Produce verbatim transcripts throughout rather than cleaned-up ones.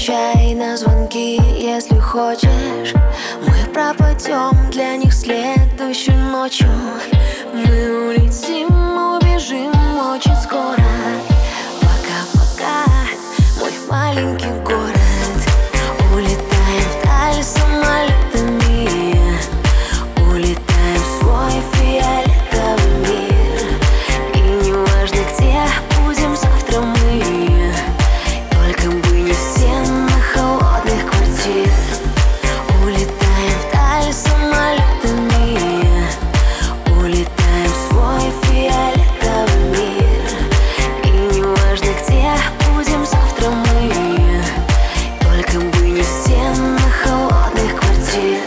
отвечай на звонки, если хочешь. Мы пропадем для них следующей ночью. Мы улетим, убежим очень скоро. Пока-пока, мой маленький город. Улетаем вдаль самолетами, улетаем в свой фиолетовый мир. И неважно, где будем завтра мы, только бы не в стенах холодных квартир. Улетаем вдаль самолетами, улетаем в свой фиолетовый мир. И неважно, где будем завтра мы, только бы не в стенах холодных квартир.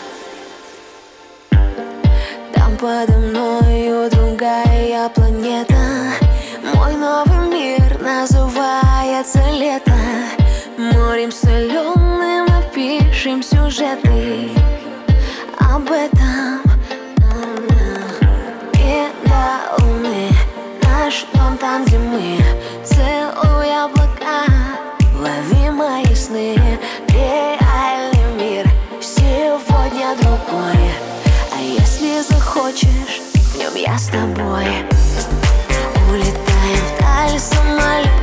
Там подо мною другая планета. Мой новый мир называется лето. Морем соленым напишем сюжеты об этом. И до луны наш дом там, где мы. Целуй облака, лови мои сны. Реальный мир сегодня другой. А если захочешь, в нем я с тобой. Улетаем вдаль самолетами,